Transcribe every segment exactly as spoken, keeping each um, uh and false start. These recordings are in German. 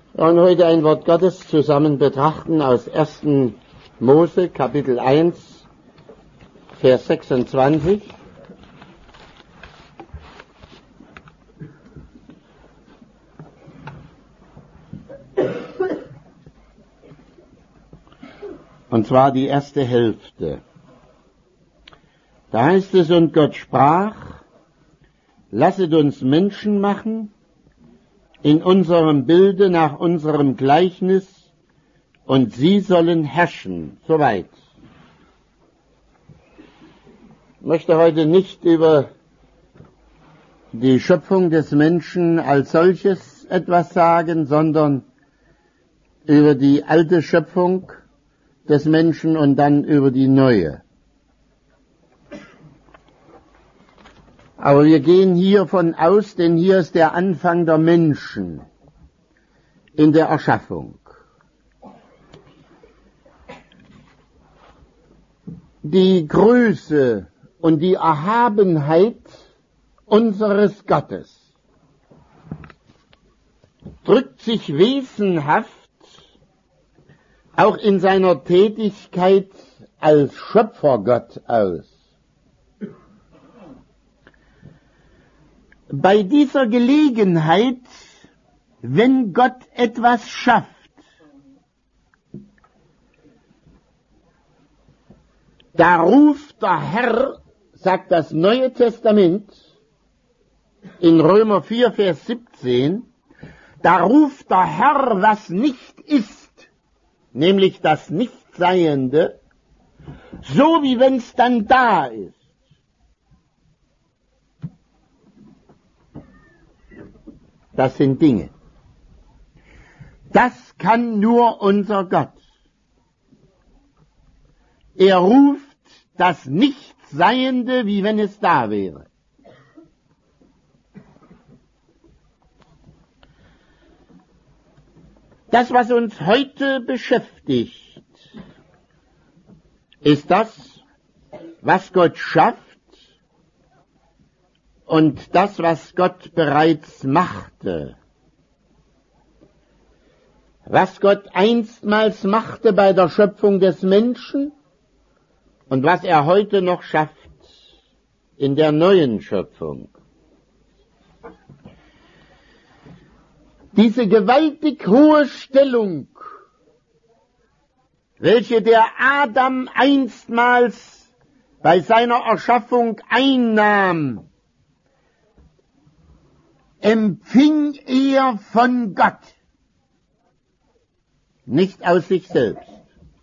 Wir wollen heute ein Wort Gottes zusammen betrachten aus ersten Mose, Kapitel eins, Vers sechsundzwanzig. Und zwar die erste Hälfte. Da heißt es, und Gott sprach, lasset uns Menschen machen, in unserem Bilde nach unserem Gleichnis, und sie sollen herrschen. Soweit. Ich möchte heute nicht über die Schöpfung des Menschen als solches etwas sagen, sondern über die alte Schöpfung des Menschen und dann über die neue. Aber wir gehen hiervon aus, denn hier ist der Anfang der Menschen in der Erschaffung. Die Größe und die Erhabenheit unseres Gottes drückt sich wesenhaft auch in seiner Tätigkeit als Schöpfergott aus. Bei dieser Gelegenheit, wenn Gott etwas schafft, da ruft der Herr, sagt das Neue Testament, in Römer vier, Vers siebzehn, da ruft der Herr, was nicht ist, nämlich das Nichtseiende, so wie wenn es dann da ist. Das sind Dinge. Das kann nur unser Gott. Er ruft das Nichtseiende, wie wenn es da wäre. Das, was uns heute beschäftigt, ist das, was Gott schafft, und das, was Gott bereits machte. Was Gott einstmals machte bei der Schöpfung des Menschen und was er heute noch schafft in der neuen Schöpfung. Diese gewaltig hohe Stellung, welche der Adam einstmals bei seiner Erschaffung einnahm, empfing er von Gott, nicht aus sich selbst.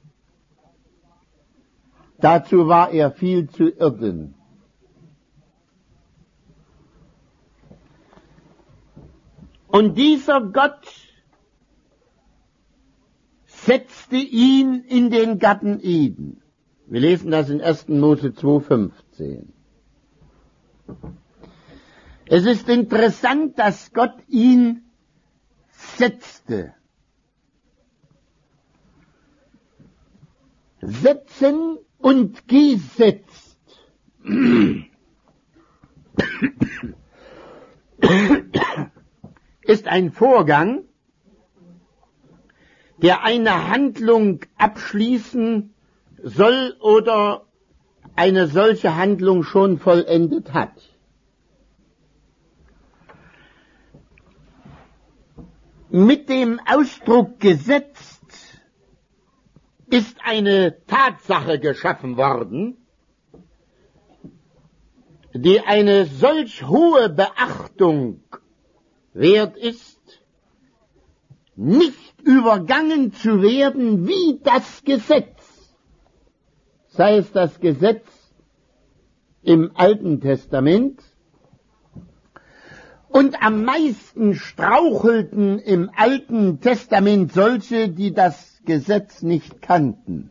Dazu war er viel zu irden. Und dieser Gott setzte ihn in den Garten Eden. Wir lesen das in ersten Mose zwei, fünfzehn. Es ist interessant, dass Gott ihn setzte. Setzen und gesetzt ist ein Vorgang, der eine Handlung abschließen soll oder eine solche Handlung schon vollendet hat. Mit dem Ausdruck gesetzt ist eine Tatsache geschaffen worden, die eine solch hohe Beachtung wert ist, nicht übergangen zu werden wie das Gesetz. Sei es das Gesetz im Alten Testament, und am meisten strauchelten im Alten Testament solche, die das Gesetz nicht kannten.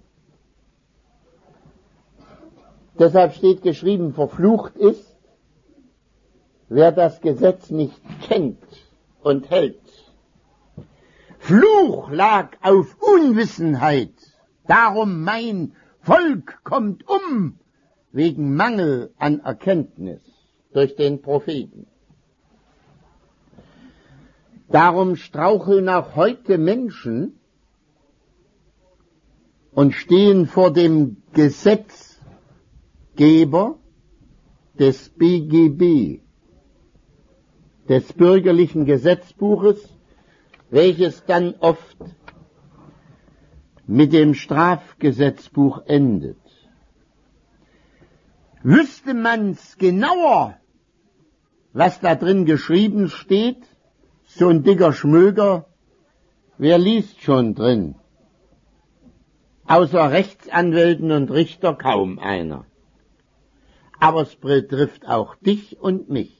Deshalb steht geschrieben, verflucht ist, wer das Gesetz nicht kennt und hält. Fluch lag auf Unwissenheit, darum mein Volk kommt um, wegen Mangel an Erkenntnis durch den Propheten. Darum straucheln auch heute Menschen und stehen vor dem Gesetzgeber des B G B, des bürgerlichen Gesetzbuches, welches dann oft mit dem Strafgesetzbuch endet. Wüsste man's genauer, was da drin geschrieben steht, so ein dicker Schmöger, wer liest schon drin? Außer Rechtsanwälten und Richter kaum einer. Aber es betrifft auch dich und mich.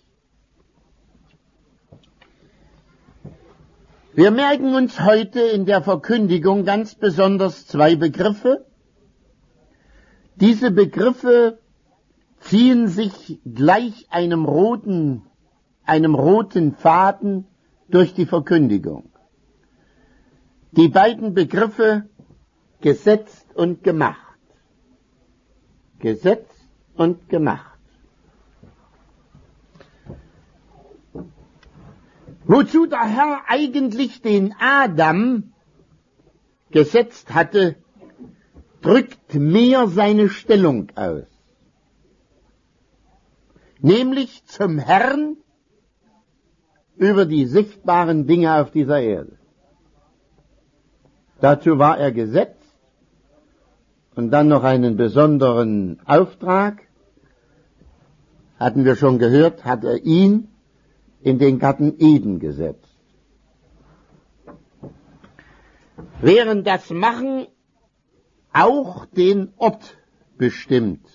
Wir merken uns heute in der Verkündigung ganz besonders zwei Begriffe. Diese Begriffe ziehen sich gleich einem roten, einem roten Faden durch die Verkündigung. Die beiden Begriffe gesetzt und gemacht. Gesetzt und gemacht. Wozu der Herr eigentlich den Adam gesetzt hatte, drückt mehr seine Stellung aus. Nämlich zum Herrn über die sichtbaren Dinge auf dieser Erde. Dazu war er gesetzt und dann noch einen besonderen Auftrag, hatten wir schon gehört, hat er ihn in den Garten Eden gesetzt. Während das Machen auch den Ort bestimmt.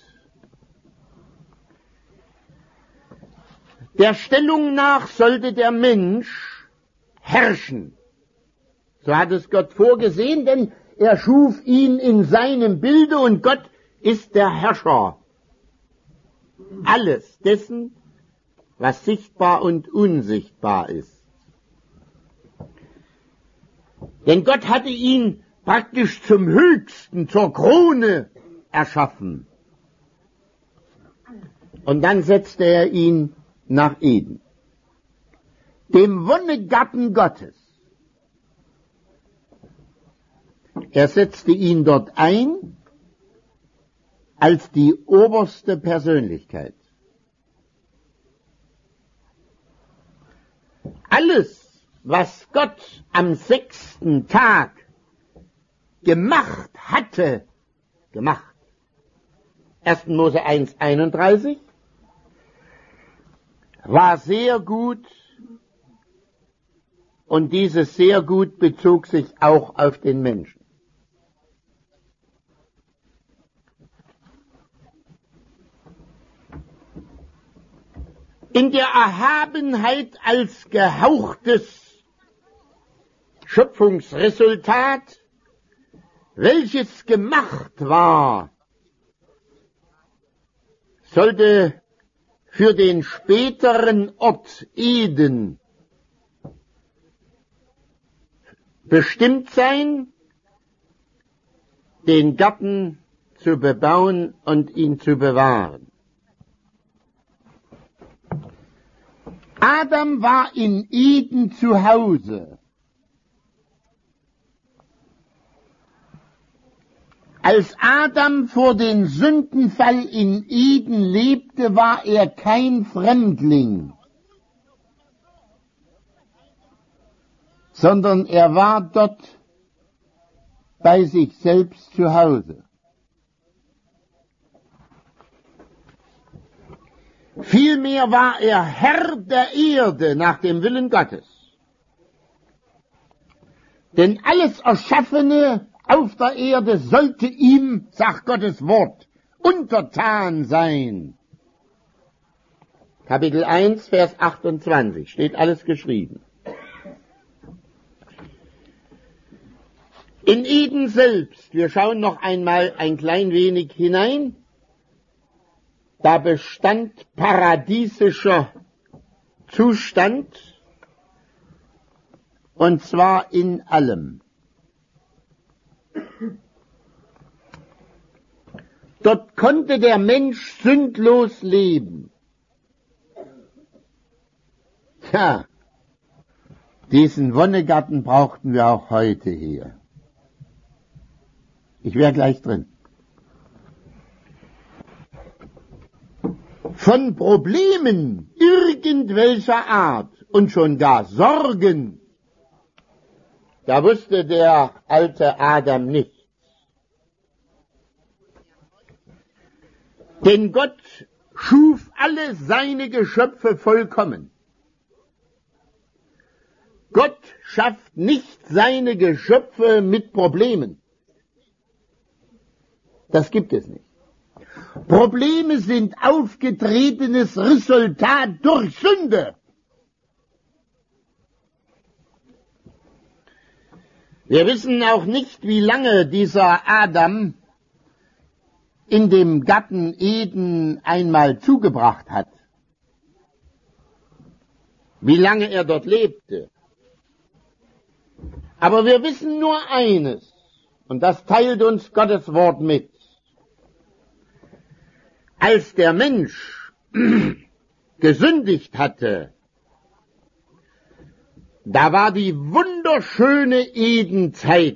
Der Stellung nach sollte der Mensch herrschen. So hat es Gott vorgesehen, denn er schuf ihn in seinem Bilde und Gott ist der Herrscher. Alles dessen, was sichtbar und unsichtbar ist. Denn Gott hatte ihn praktisch zum Höchsten, zur Krone erschaffen. Und dann setzte er ihn nach Eden, dem Wonnegarten Gottes. Er setzte ihn dort ein als die oberste Persönlichkeit. Alles, was Gott am sechsten Tag gemacht hatte, gemacht. erster Mose eins einunddreißig, war sehr gut und dieses sehr gut bezog sich auch auf den Menschen. In der Erhabenheit als gehauchtes Schöpfungsresultat, welches gemacht war, sollte für den späteren Ort Eden bestimmt sein, den Garten zu bebauen und ihn zu bewahren. Adam war in Eden zu Hause. Als Adam vor dem Sündenfall in Eden lebte, war er kein Fremdling, sondern er war dort bei sich selbst zu Hause. Vielmehr war er Herr der Erde nach dem Willen Gottes. Denn alles Erschaffene auf der Erde sollte ihm, sagt Gottes Wort, untertan sein. Kapitel eins, Vers achtundzwanzig, steht alles geschrieben. In Eden selbst, wir schauen noch einmal ein klein wenig hinein, da bestand paradiesischer Zustand, und zwar in allem. Dort konnte der Mensch sündlos leben. Ja, Diesen Wonnegarten brauchten wir auch heute hier. Ich wäre gleich drin. Von Problemen irgendwelcher Art und schon gar Sorgen, da wusste der alte Adam nichts. Denn Gott schuf alle seine Geschöpfe vollkommen. Gott schafft nicht seine Geschöpfe mit Problemen. Das gibt es nicht. Probleme sind aufgetretenes Resultat durch Sünde. Wir wissen auch nicht, wie lange dieser Adam in dem Garten Eden einmal zugebracht hat. Wie lange er dort lebte. Aber wir wissen nur eines, und das teilt uns Gottes Wort mit. Als der Mensch gesündigt hatte, da war die wunderschöne Edenzeit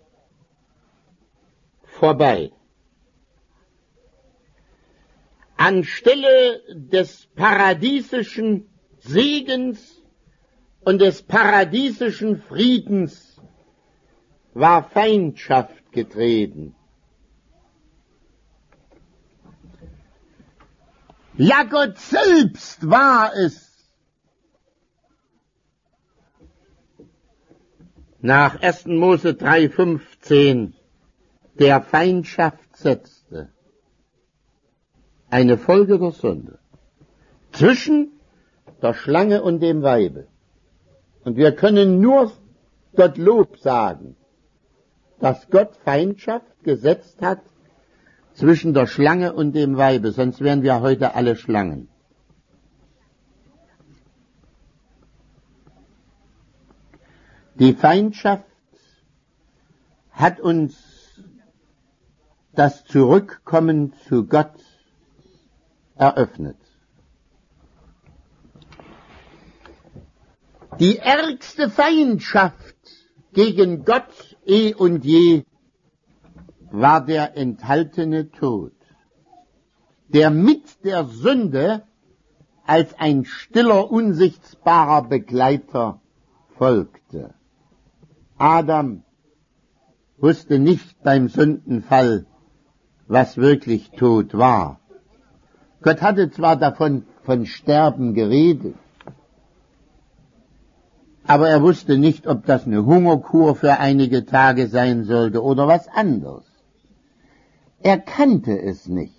vorbei. Anstelle des paradiesischen Segens und des paradiesischen Friedens war Feindschaft getreten. Ja, Gott selbst war es. Nach ersten Mose drei fünfzehn, der Feindschaft setzte. Eine Folge der Sünde. Zwischen der Schlange und dem Weibe. Und wir können nur Gott Lob sagen, dass Gott Feindschaft gesetzt hat zwischen der Schlange und dem Weibe, sonst wären wir heute alle Schlangen. Die Feindschaft hat uns das Zurückkommen zu Gott eröffnet. Die ärgste Feindschaft gegen Gott eh und je war der enthaltene Tod, der mit der Sünde als ein stiller, unsichtbarer Begleiter folgte. Adam wusste nicht beim Sündenfall, was wirklich Tod war. Gott hatte zwar davon von Sterben geredet, aber er wusste nicht, ob das eine Hungerkur für einige Tage sein sollte oder was anderes. Er kannte es nicht.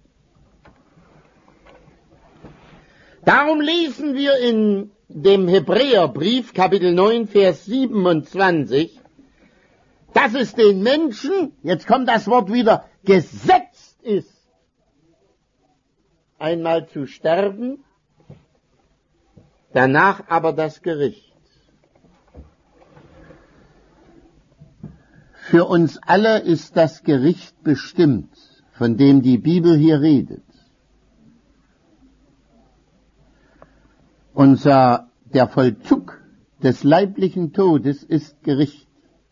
Darum lesen wir in dem Hebräerbrief, Kapitel neun, Vers siebenundzwanzig, dass es den Menschen, jetzt kommt das Wort wieder, gesetzt ist, einmal zu sterben, danach aber das Gericht. Für uns alle ist das Gericht bestimmt, von dem die Bibel hier redet. Unser, der Vollzug des leiblichen Todes ist Gericht.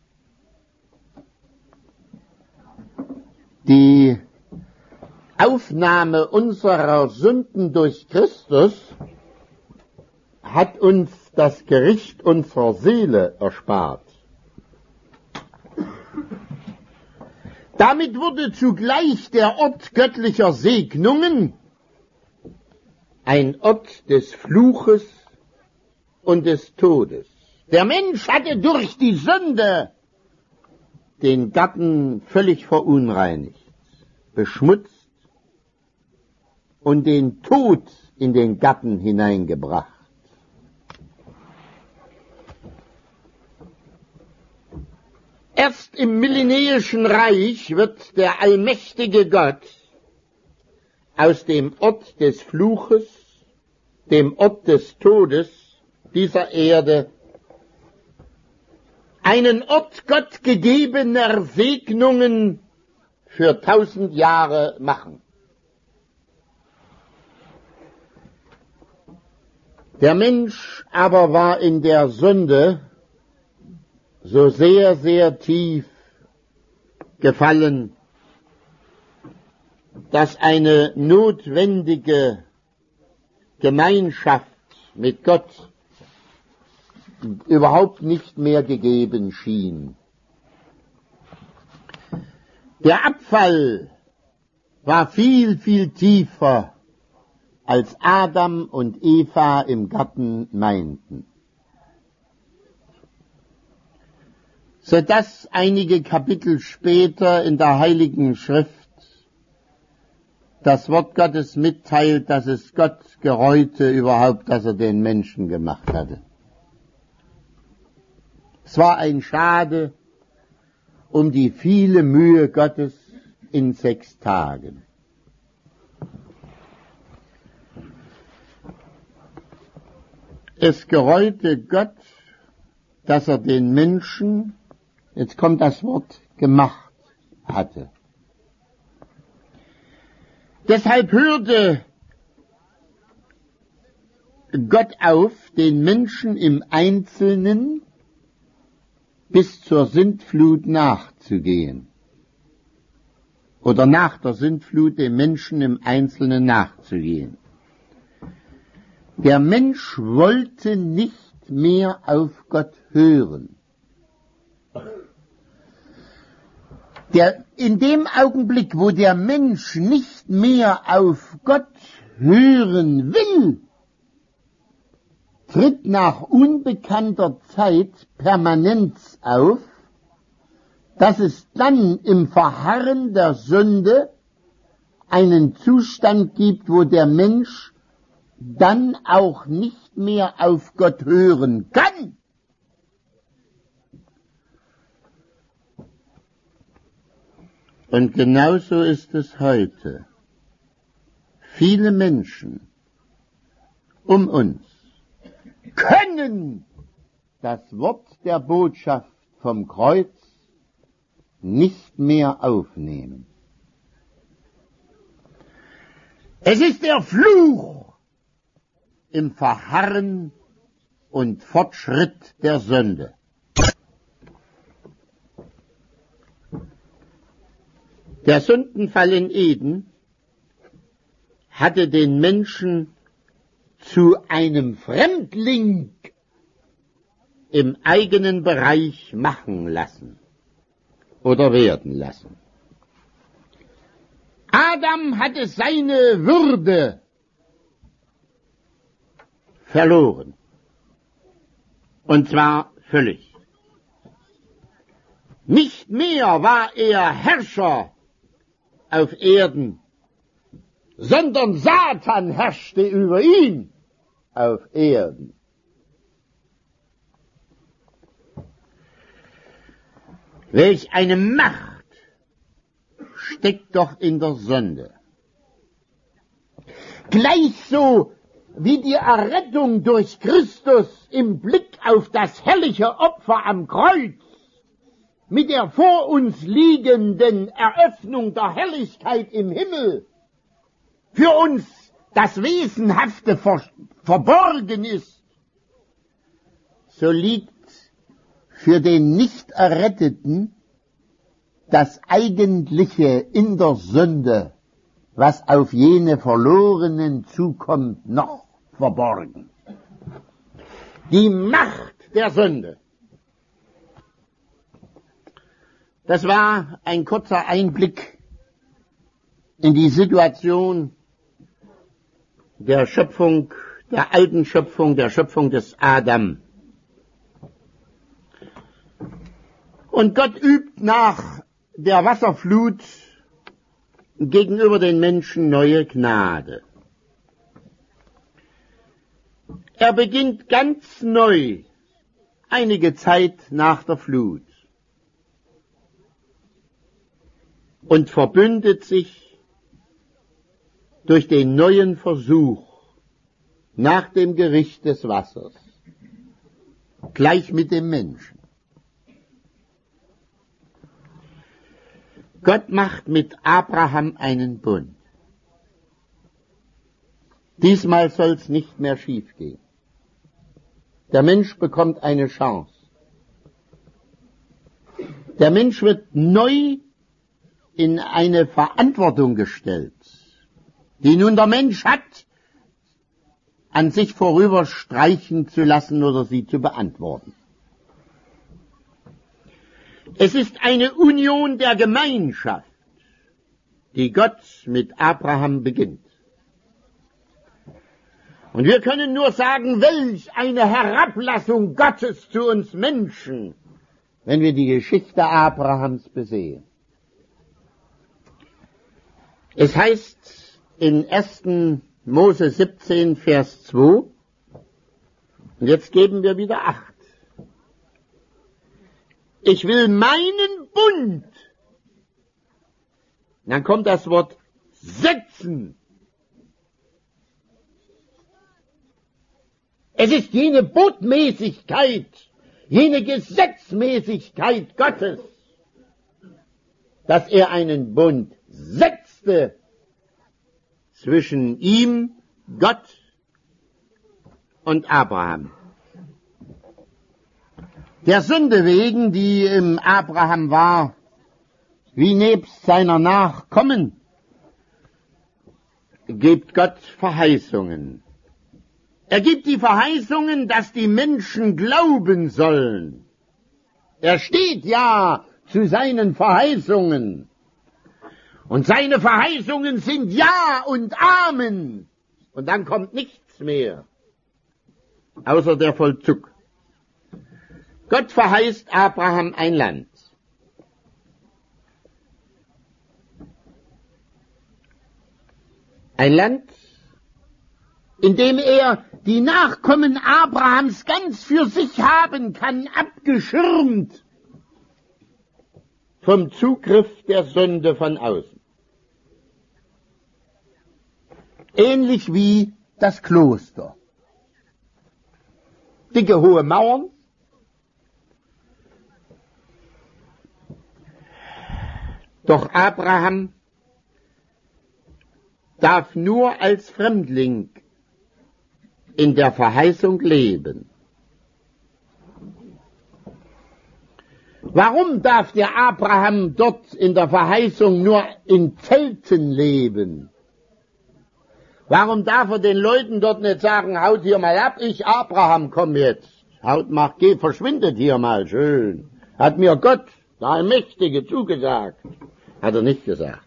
Die Aufnahme unserer Sünden durch Christus hat uns das Gericht unserer Seele erspart. Damit wurde zugleich der Ort göttlicher Segnungen ein Ort des Fluches und des Todes. Der Mensch hatte durch die Sünde den Garten völlig verunreinigt, beschmutzt und den Tod in den Garten hineingebracht. Erst im millenärischen Reich wird der allmächtige Gott aus dem Ort des Fluches, dem Ort des Todes dieser Erde, einen Ort Gott gegebener Segnungen für tausend Jahre machen. Der Mensch aber war in der Sünde so sehr, sehr tief gefallen, dass eine notwendige Gemeinschaft mit Gott überhaupt nicht mehr gegeben schien. Der Abfall war viel, viel tiefer, als Adam und Eva im Garten meinten. Sodass einige Kapitel später in der Heiligen Schrift das Wort Gottes mitteilt, dass es Gott gereute überhaupt, dass er den Menschen gemacht hatte. Es war ein Schade um die viele Mühe Gottes in sechs Tagen. Es gereute Gott, dass er den Menschen, jetzt kommt das Wort, gemacht hatte. Deshalb hörte Gott auf, den Menschen im Einzelnen bis zur Sintflut nachzugehen. Oder nach der Sintflut dem Menschen im Einzelnen nachzugehen. Der Mensch wollte nicht mehr auf Gott hören. Der, in dem Augenblick, wo der Mensch nicht mehr auf Gott hören will, tritt nach unbekannter Zeit Permanenz auf, dass es dann im Verharren der Sünde einen Zustand gibt, wo der Mensch dann auch nicht mehr auf Gott hören kann. Und genauso ist es heute. Viele Menschen um uns können das Wort der Botschaft vom Kreuz nicht mehr aufnehmen. Es ist der Fluch im Verharren und Fortschritt der Sünde. Der Sündenfall in Eden hatte den Menschen zu einem Fremdling im eigenen Bereich machen lassen oder werden lassen. Adam hatte seine Würde verloren. Und zwar völlig. Nicht mehr war er Herrscher auf Erden, sondern Satan herrschte über ihn auf Erden. Welch eine Macht steckt doch in der Sünde. Gleich so wie die Errettung durch Christus im Blick auf das herrliche Opfer am Kreuz mit der vor uns liegenden Eröffnung der Herrlichkeit im Himmel für uns das Wesenhafte ver- verborgen ist, so liegt für den Nicht-Erretteten das Eigentliche in der Sünde, was auf jene Verlorenen zukommt, noch verborgen. Die Macht der Sünde. Das war ein kurzer Einblick in die Situation der Schöpfung, der alten Schöpfung, der Schöpfung des Adam. Und Gott übt nach der Wasserflut gegenüber den Menschen neue Gnade. Er beginnt ganz neu, einige Zeit nach der Flut, und verbündet sich durch den neuen Versuch nach dem Gericht des Wassers, gleich mit dem Menschen. Gott macht mit Abraham einen Bund. Diesmal soll es nicht mehr schiefgehen. Der Mensch bekommt eine Chance. Der Mensch wird neu in eine Verantwortung gestellt, die nun der Mensch hat, an sich vorüberstreichen zu lassen oder sie zu beantworten. Es ist eine Union der Gemeinschaft, die Gott mit Abraham beginnt. Und wir können nur sagen, welch eine Herablassung Gottes zu uns Menschen, wenn wir die Geschichte Abrahams besehen. Es heißt in ersten Mose siebzehn, Vers zwei, und jetzt geben wir wieder Acht. Ich will meinen Bund, dann kommt das Wort setzen. Es ist jene Botmäßigkeit, jene Gesetzmäßigkeit Gottes, dass er einen Bund setzte zwischen ihm, Gott und Abraham. Der Sünde wegen, die im Abraham war, wie nebst seiner Nachkommen, gibt Gott Verheißungen. Er gibt die Verheißungen, dass die Menschen glauben sollen. Er steht ja zu seinen Verheißungen. Und seine Verheißungen sind Ja und Amen. Und dann kommt nichts mehr, außer der Vollzug. Gott verheißt Abraham ein Land. Ein Land, in dem er die Nachkommen Abrahams ganz für sich haben kann, abgeschirmt vom Zugriff der Sünde von außen. Ähnlich wie das Kloster. Dicke, hohe Mauern, doch Abraham darf nur als Fremdling in der Verheißung leben. Warum darf der Abraham dort in der Verheißung nur in Zelten leben? Warum darf er den Leuten dort nicht sagen, haut hier mal ab, ich Abraham, komm jetzt. Haut, mach, geh, verschwindet hier mal schön. Hat mir Gott, der Allmächtige, zugesagt. Hat er nicht gesagt.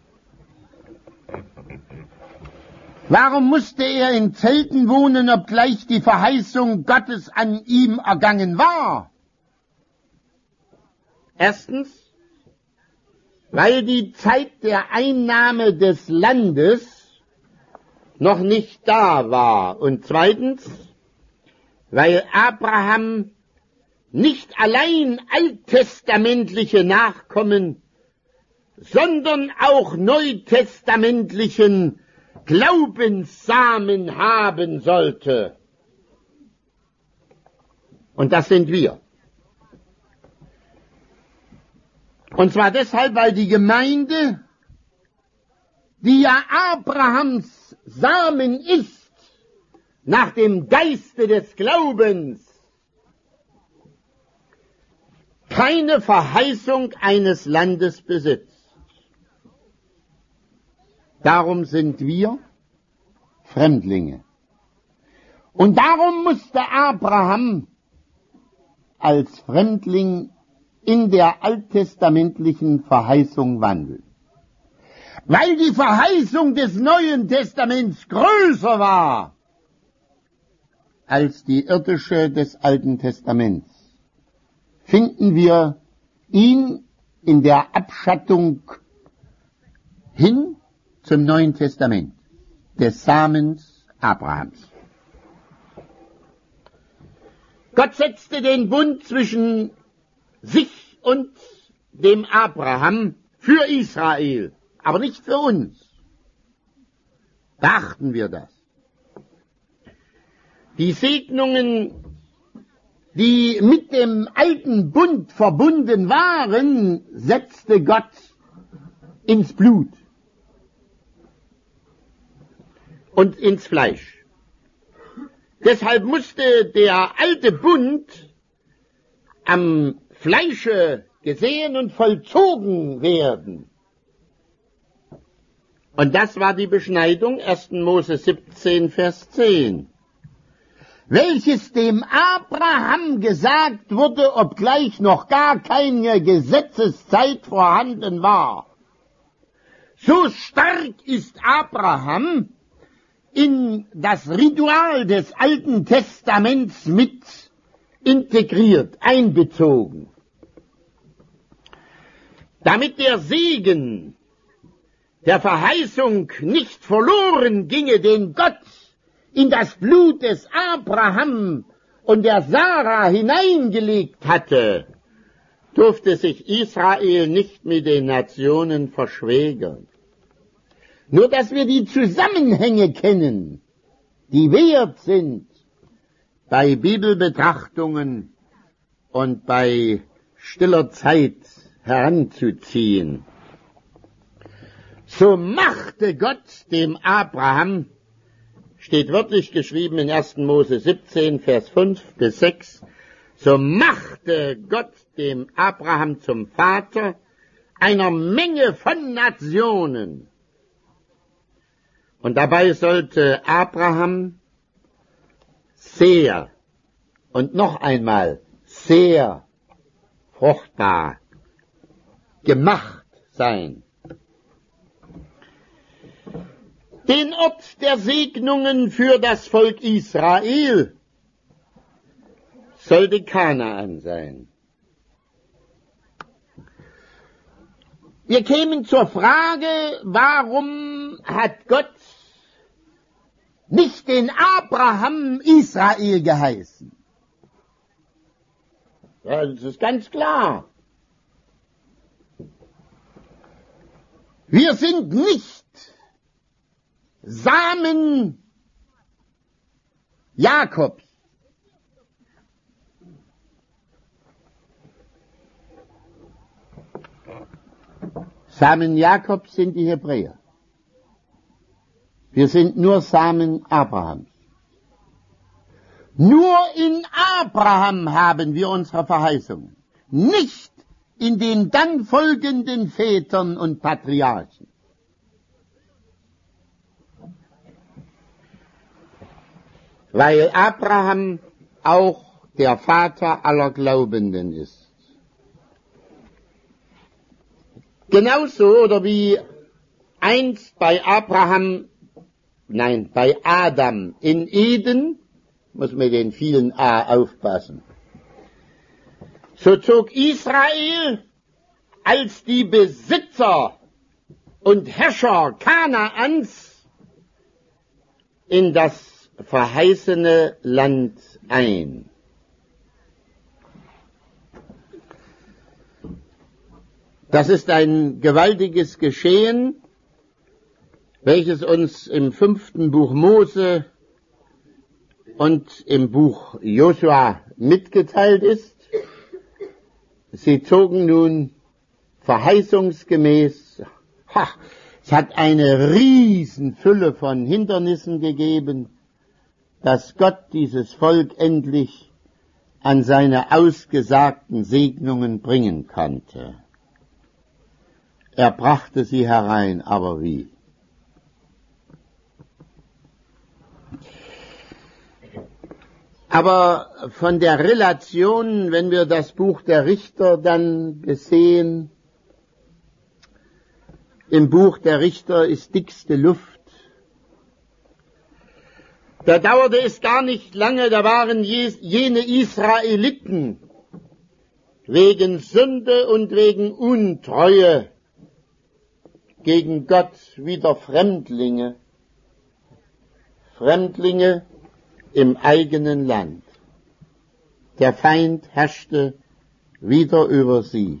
Warum musste er in Zelten wohnen, obgleich die Verheißung Gottes an ihm ergangen war? Erstens, weil die Zeit der Einnahme des Landes noch nicht da war. Und zweitens, weil Abraham nicht allein alttestamentliche Nachkommen, sondern auch neutestamentlichen Glaubenssamen haben sollte. Und das sind wir. Und zwar deshalb, weil die Gemeinde, die ja Abrahams Samen ist, nach dem Geiste des Glaubens, keine Verheißung eines Landes besitzt. Darum sind wir Fremdlinge. Und darum musste Abraham als Fremdling in der alttestamentlichen Verheißung wandeln. Weil die Verheißung des Neuen Testaments größer war als die irdische des Alten Testaments, finden wir ihn in der Abschattung hin zum Neuen Testament, des Samens Abrahams. Gott setzte den Bund zwischen sich und dem Abraham für Israel, aber nicht für uns. Beachten wir das. Die Segnungen, die mit dem alten Bund verbunden waren, setzte Gott ins Blut und ins Fleisch. Deshalb musste der alte Bund am Fleische gesehen und vollzogen werden. Und das war die Beschneidung, erster Mose siebzehn, Vers zehn. Welches dem Abraham gesagt wurde, obgleich noch gar keine Gesetzeszeit vorhanden war. So stark ist Abraham in das Ritual des Alten Testaments mit integriert, einbezogen. Damit der Segen der Verheißung nicht verloren ginge, den Gott in das Blut des Abraham und der Sarah hineingelegt hatte, durfte sich Israel nicht mit den Nationen verschwägern. Nur dass wir die Zusammenhänge kennen, die wert sind, bei Bibelbetrachtungen und bei stiller Zeit heranzuziehen. So machte Gott dem Abraham, steht wörtlich geschrieben in erster Mose siebzehn, Vers fünf bis sechs, so machte Gott dem Abraham zum Vater einer Menge von Nationen. Und dabei sollte Abraham sehr und noch einmal sehr fruchtbar gemacht sein. Den Ort der Segnungen für das Volk Israel sollte Kanaan sein. Wir kämen zur Frage, warum hat Gott nicht den Abraham Israel geheißen? Ja, das ist ganz klar. Wir sind nicht Samen Jakobs. Samen Jakobs sind die Hebräer. Wir sind nur Samen Abrahams. Nur in Abraham haben wir unsere Verheißungen, nicht in den dann folgenden Vätern und Patriarchen. Weil Abraham auch der Vater aller Glaubenden ist. Genauso oder wie einst bei Abraham, nein, bei Adam in Eden, muss mit den vielen A aufpassen, so zog Israel als die Besitzer und Herrscher Kanaans in das verheißene Land ein. Das ist ein gewaltiges Geschehen, welches uns im fünften Buch Mose und im Buch Josua mitgeteilt ist. Sie zogen nun verheißungsgemäß, ha, es hat eine Riesenfülle von Hindernissen gegeben, dass Gott dieses Volk endlich an seine ausgesagten Segnungen bringen konnte. Er brachte sie herein, aber wie? Aber von der Relation, wenn wir das Buch der Richter dann besehen, im Buch der Richter ist dickste Luft. Da dauerte es gar nicht lange, da waren jene Israeliten wegen Sünde und wegen Untreue gegen Gott wieder Fremdlinge, Fremdlinge im eigenen Land. Der Feind herrschte wieder über sie.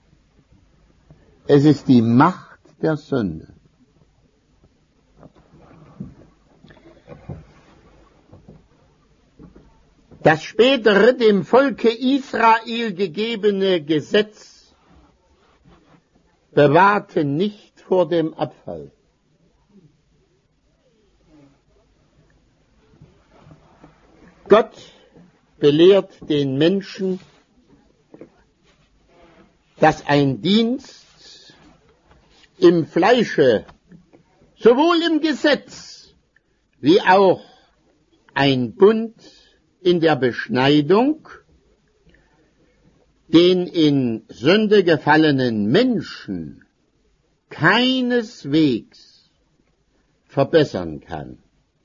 Es ist die Macht der Sünde. Das spätere dem Volke Israel gegebene Gesetz bewahrte nicht vor dem Abfall. Gott belehrt den Menschen, dass ein Dienst im Fleische, sowohl im Gesetz wie auch ein Bund in der Beschneidung, den in Sünde gefallenen Menschen keineswegs verbessern kann.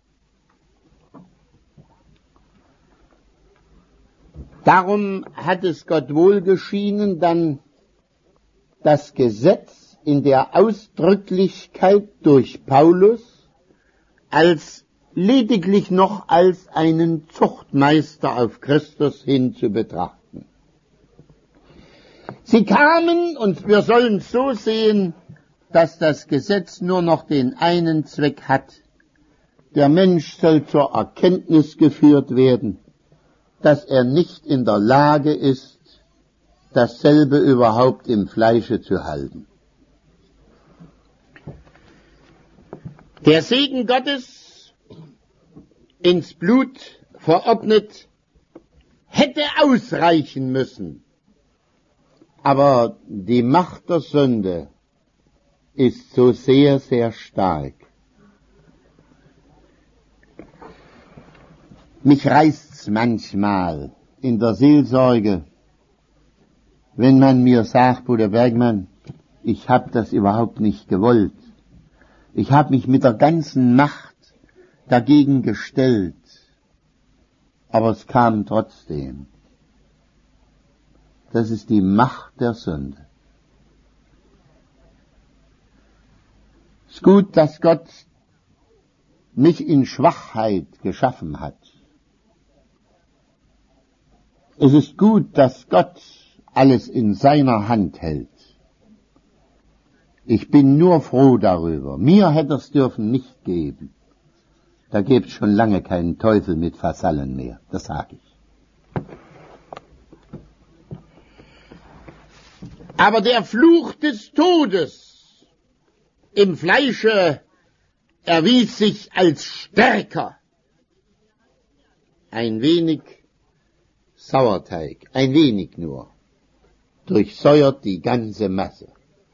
Darum hat es Gott wohlgeschienen, dann das Gesetz in der Ausdrücklichkeit durch Paulus als lediglich noch als einen Zuchtmeister auf Christus hin zu betrachten. Sie kamen, und wir sollen so sehen, dass das Gesetz nur noch den einen Zweck hat. Der Mensch soll zur Erkenntnis geführt werden, dass er nicht in der Lage ist, dasselbe überhaupt im Fleische zu halten. Der Segen Gottes, ins Blut verordnet, hätte ausreichen müssen, aber die Macht der Sünde ist so sehr, sehr stark. Mich reißt's manchmal in der Seelsorge, wenn man mir sagt, Bruder Bergmann, ich habe das überhaupt nicht gewollt. Ich habe mich mit der ganzen Macht dagegen gestellt, aber es kam trotzdem. Das ist die Macht der Sünde. Es ist gut, dass Gott mich in Schwachheit geschaffen hat. Es ist gut, dass Gott alles in seiner Hand hält. Ich bin nur froh darüber. Mir hätte es dürfen nicht geben. Da gibt's schon lange keinen Teufel mit Vasallen mehr, das sag ich. Aber der Fluch des Todes im Fleische erwies sich als stärker. Ein wenig Sauerteig, ein wenig nur, durchsäuert die ganze Masse.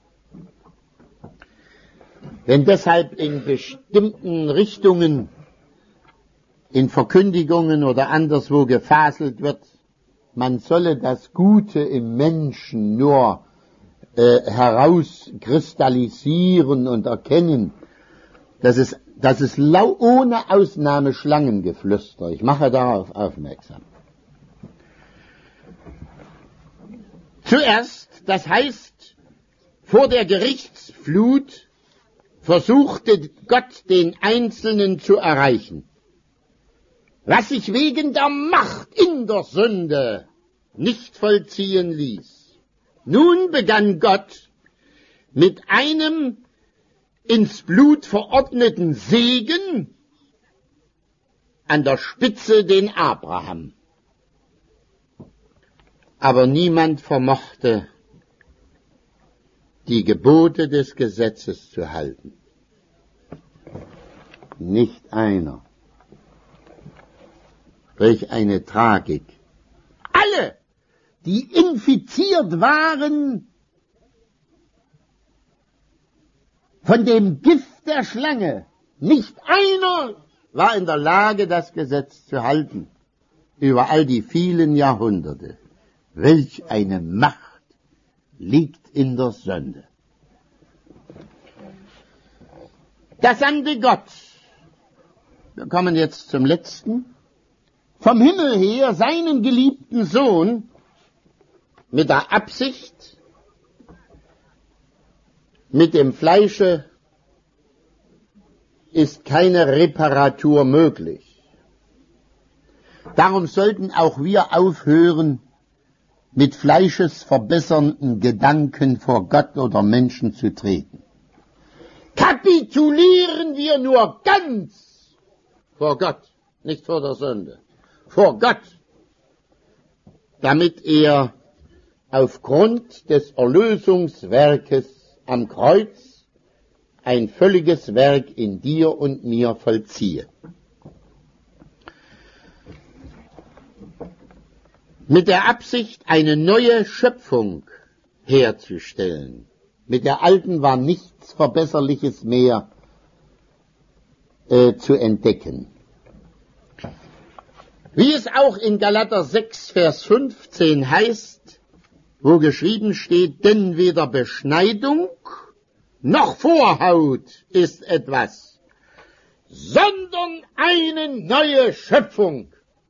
Wenn deshalb in bestimmten Richtungen, in Verkündigungen oder anderswo gefaselt wird, man solle das Gute im Menschen nur äh, herauskristallisieren und erkennen, das ist, das ist lau ohne Ausnahme Schlangengeflüster. Ich mache darauf aufmerksam. Zuerst, das heißt, vor der Gerichtsflut versuchte Gott, den Einzelnen zu erreichen, was sich wegen der Macht in der Sünde nicht vollziehen ließ. Nun begann Gott mit einem ins Blut verordneten Segen an der Spitze den Abraham. Aber niemand vermochte, die Gebote des Gesetzes zu halten. Nicht einer. Welch eine Tragik. Alle, die infiziert waren von dem Gift der Schlange, nicht einer war in der Lage, das Gesetz zu halten, über all die vielen Jahrhunderte. Welch eine Macht liegt in der Sünde. Da sandte Gott, wir kommen jetzt zum letzten, vom Himmel her seinen geliebten Sohn mit der Absicht, mit dem Fleische ist keine Reparatur möglich. Darum sollten auch wir aufhören, mit fleischesverbessernden Gedanken vor Gott oder Menschen zu treten. Kapitulieren wir nur ganz vor Gott, nicht vor der Sünde, vor Gott, damit er aufgrund des Erlösungswerkes am Kreuz ein völliges Werk in dir und mir vollziehe. mit der Absicht, eine neue Schöpfung herzustellen. Mit der alten war nichts Verbesserliches mehr äh, zu entdecken. Wie es auch in Galater sechs, Vers fünfzehn heißt, wo geschrieben steht, denn weder Beschneidung noch Vorhaut ist etwas, sondern eine neue Schöpfung.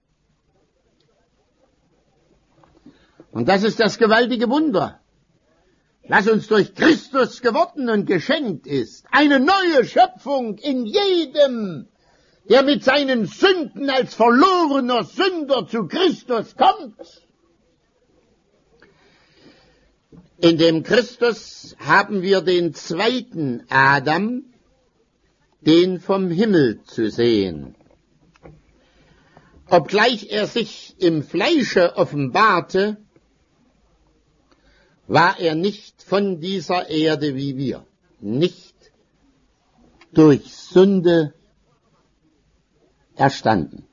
Und das ist das gewaltige Wunder, das uns durch Christus geworden und geschenkt ist. Eine neue Schöpfung in jedem, der mit seinen Sünden als verlorener Sünder zu Christus kommt. In dem Christus haben wir den zweiten Adam, den vom Himmel zu sehen. Obgleich er sich im Fleische offenbarte, war er nicht von dieser Erde wie wir, nicht durch Sünde erstanden.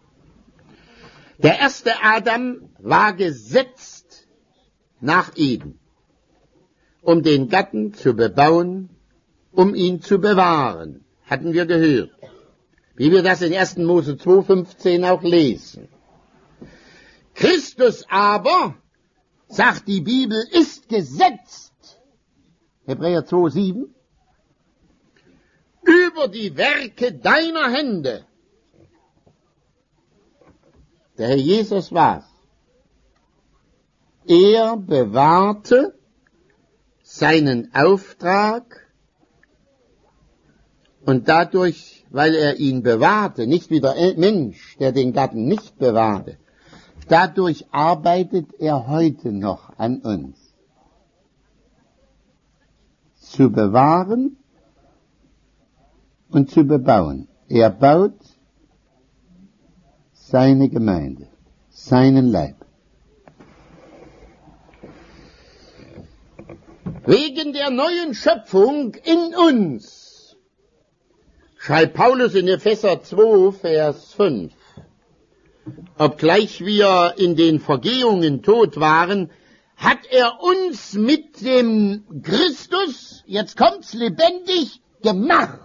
Der erste Adam war gesetzt nach Eden, um den Garten zu bebauen, um ihn zu bewahren, hatten wir gehört, wie wir das in ersten Mose zwei, fünfzehn auch lesen. Christus aber, sagt die Bibel, ist gesetzt, Hebräer zwei, sieben, über die Werke deiner Hände. Der Herr Jesus war's. Er bewahrte seinen Auftrag und dadurch, weil er ihn bewahrte, nicht wie der Mensch, der den Garten nicht bewahrte, dadurch arbeitet er heute noch an uns. Zu bewahren und zu bebauen. Er baut seine Gemeinde, seinen Leib. Wegen der neuen Schöpfung in uns, schreibt Paulus in Epheser zwei, Vers fünf, obgleich wir in den Vergehungen tot waren, hat er uns mit dem Christus, jetzt kommt's, lebendig gemacht.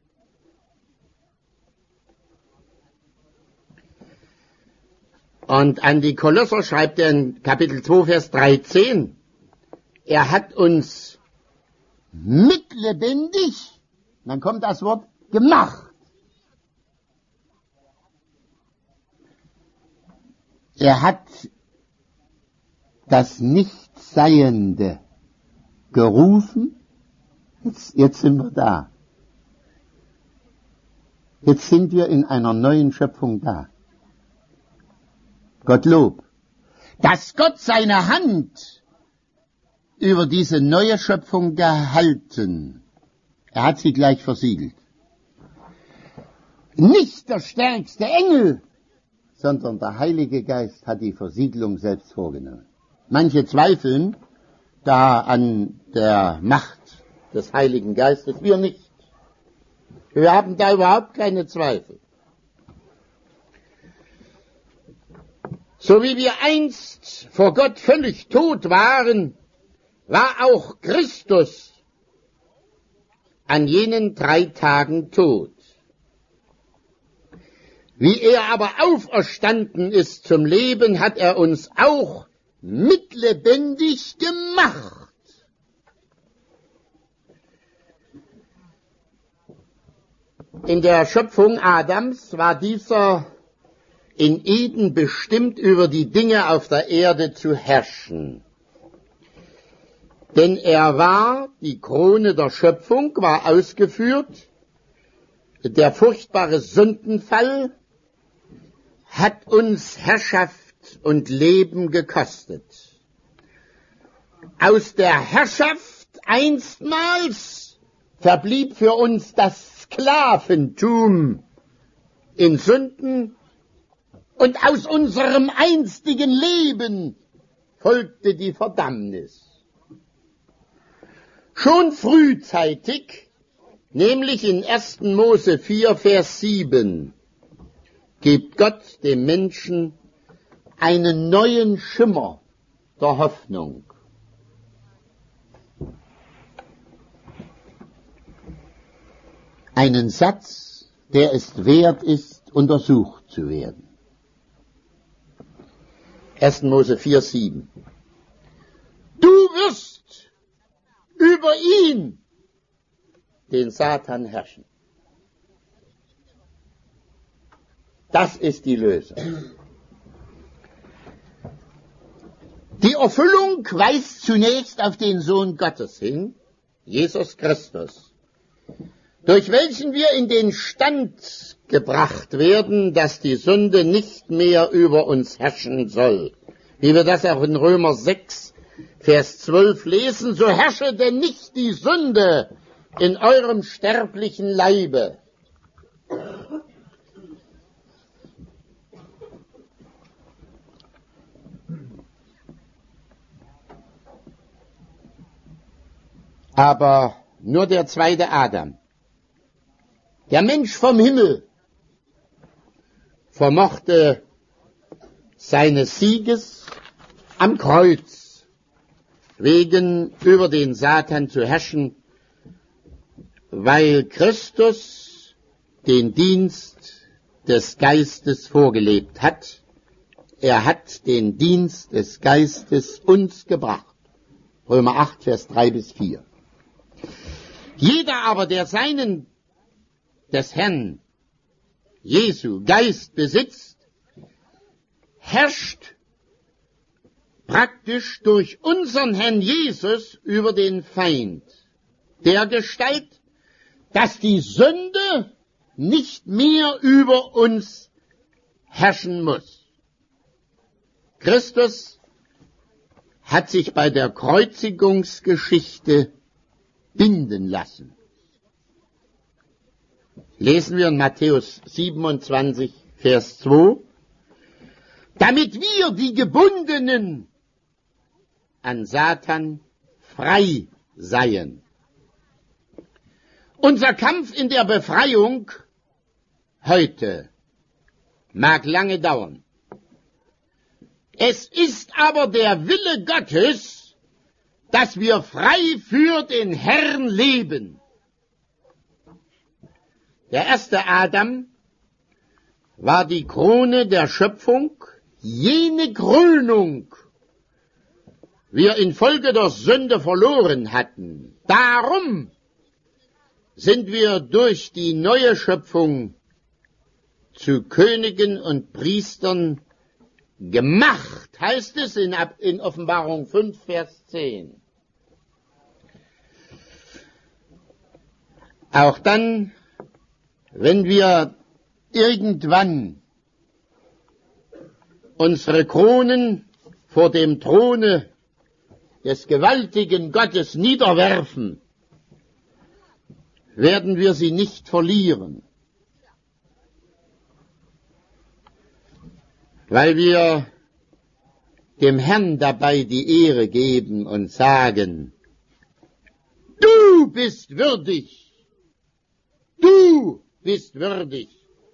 Und an die Kolosser schreibt er in Kapitel zwei, Vers dreizehn, er hat uns mitlebendig, dann kommt das Wort, gemacht. Er hat das Nichtseiende gerufen, jetzt, jetzt sind wir da. Jetzt sind wir in einer neuen Schöpfung da. Gottlob, dass Gott seine Hand über diese neue Schöpfung gehalten. Er hat sie gleich versiegelt. Nicht der stärkste Engel, sondern der Heilige Geist hat die Versiegelung selbst vorgenommen. Manche zweifeln da an der Macht des Heiligen Geistes, wir nicht. Wir haben da überhaupt keine Zweifel. So wie wir einst vor Gott völlig tot waren, war auch Christus an jenen drei Tagen tot. Wie er aber auferstanden ist zum Leben, hat er uns auch mitlebendig gemacht. In der Schöpfung Adams war dieser in Eden bestimmt, über die Dinge auf der Erde zu herrschen. Denn er war, die Krone der Schöpfung war ausgeführt, der furchtbare Sündenfall hat uns Herrschaft und Leben gekostet. Aus der Herrschaft einstmals verblieb für uns das Sklaventum in Sünden, und aus unserem einstigen Leben folgte die Verdammnis. Schon frühzeitig, nämlich in ersten Mose vier, Vers sieben, gibt Gott dem Menschen einen neuen Schimmer der Hoffnung. Einen Satz, der es wert ist, untersucht zu werden. erster Mose vier, sieben. Du wirst über ihn, den Satan, herrschen. Das ist die Lösung. Die Erfüllung weist zunächst auf den Sohn Gottes hin, Jesus Christus, durch welchen wir in den Stand gebracht werden, dass die Sünde nicht mehr über uns herrschen soll. Wie wir das auch in Römer sechs, Vers zwölf lesen, so herrsche denn nicht die Sünde in eurem sterblichen Leibe. Aber nur der zweite Adam, der Mensch vom Himmel, vermochte seines Sieges am Kreuz wegen über den Satan zu herrschen, weil Christus den Dienst des Geistes vorgelebt hat. Er hat den Dienst des Geistes uns gebracht. Römer acht, Vers drei bis vier. Jeder aber, der seinen, des Herrn, Jesu, Geist besitzt, herrscht praktisch durch unseren Herrn Jesus über den Feind, der Gestalt, dass die Sünde nicht mehr über uns herrschen muss. Christus hat sich bei der Kreuzigungsgeschichte binden lassen. Lesen wir in Matthäus siebenundzwanzig, Vers zwei, damit wir, die Gebundenen an Satan, frei seien. Unser Kampf in der Befreiung heute mag lange dauern. Es ist aber der Wille Gottes, dass wir frei für den Herrn leben. Der erste Adam war die Krone der Schöpfung, jene Krönung wir infolge der Sünde verloren hatten. Darum sind wir durch die neue Schöpfung zu Königen und Priestern gemacht, heißt es in, in Offenbarung fünf, Vers zehn. Auch dann, wenn wir irgendwann unsere Kronen vor dem Throne des gewaltigen Gottes niederwerfen, werden wir sie nicht verlieren, weil wir dem Herrn dabei die Ehre geben und sagen, du bist würdig, du bist würdig,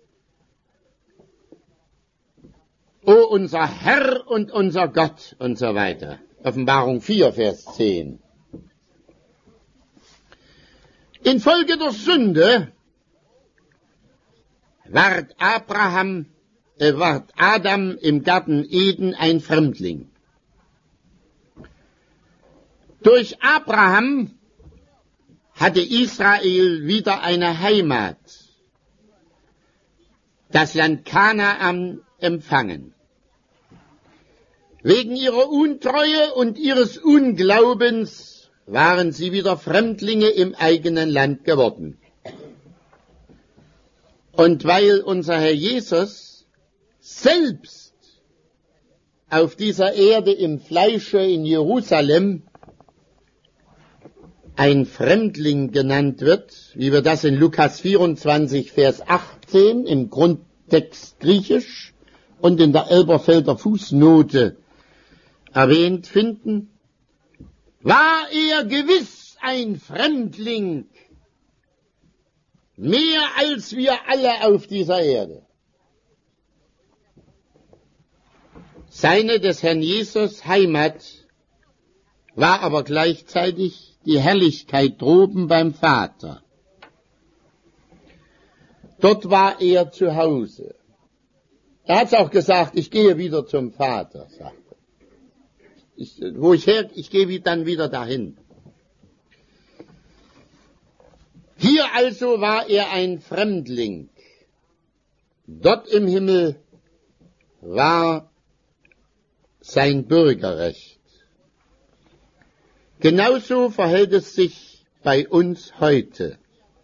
o unser Herr und unser Gott und so weiter. Offenbarung vier, Vers zehn. Infolge der Sünde ward Abraham, äh, ward Adam im Garten Eden ein Fremdling. Durch Abraham hatte Israel wieder eine Heimat, das Land Kanaan empfangen. Wegen ihrer Untreue und ihres Unglaubens waren sie wieder Fremdlinge im eigenen Land geworden. Und weil unser Herr Jesus selbst auf dieser Erde im Fleische in Jerusalem ein Fremdling genannt wird, wie wir das in Lukas vierundzwanzig, Vers achtzehn im Grundtext griechisch und in der Elberfelder Fußnote erwähnt finden, war er gewiss ein Fremdling, mehr als wir alle auf dieser Erde. Seine des Herrn Jesus Heimat war aber gleichzeitig die Herrlichkeit droben beim Vater. Dort war er zu Hause. Er hat auch gesagt, ich gehe wieder zum Vater, sagte er. Ich, wo ich her, ich gehe dann wieder dahin. Hier also war er ein Fremdling. Dort im Himmel war sein Bürgerrecht. Genauso verhält es sich bei uns heute.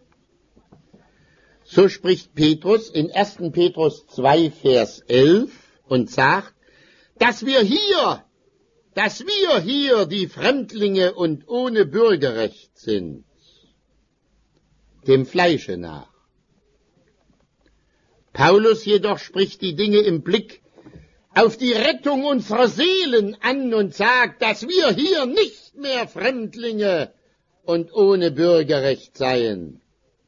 So spricht Petrus in ersten Petrus zwei, Vers elf und sagt, dass wir hier, dass wir hier die Fremdlinge und ohne Bürgerrecht sind, dem Fleische nach. Paulus jedoch spricht die Dinge im Blick auf die Rettung unserer Seelen an und sagt, dass wir hier nicht mehr Fremdlinge und ohne Bürgerrecht seien.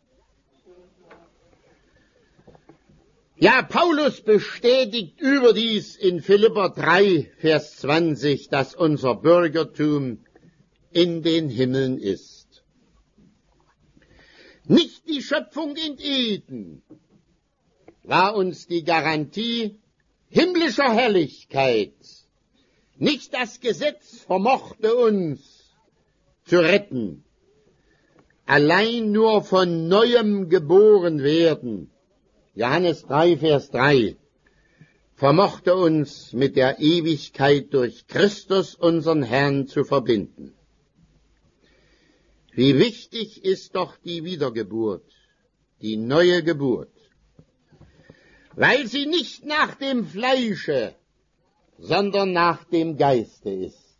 Ja, Paulus bestätigt überdies in Philipper drei, Vers zwanzig, dass unser Bürgertum in den Himmeln ist. Nicht die Schöpfung in Eden war uns die Garantie himmlischer Herrlichkeit. Nicht das Gesetz vermochte uns zu retten. Allein nur von Neuem geboren werden, Johannes drei, Vers drei, vermochte uns mit der Ewigkeit durch Christus, unseren Herrn, zu verbinden. Wie wichtig ist doch die Wiedergeburt, die neue Geburt, weil sie nicht nach dem Fleische, sondern nach dem Geiste ist.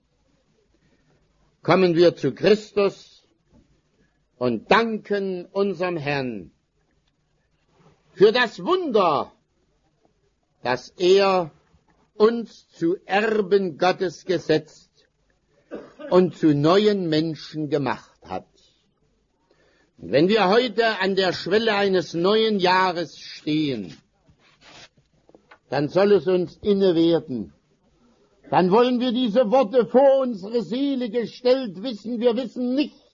Kommen wir zu Christus und danken unserem Herrn für das Wunder, dass er uns zu Erben Gottes gesetzt und zu neuen Menschen gemacht hat. Und wenn wir heute an der Schwelle eines neuen Jahres stehen, dann soll es uns inne werden. Dann wollen wir diese Worte vor unsere Seele gestellt wissen. Wir wissen nicht,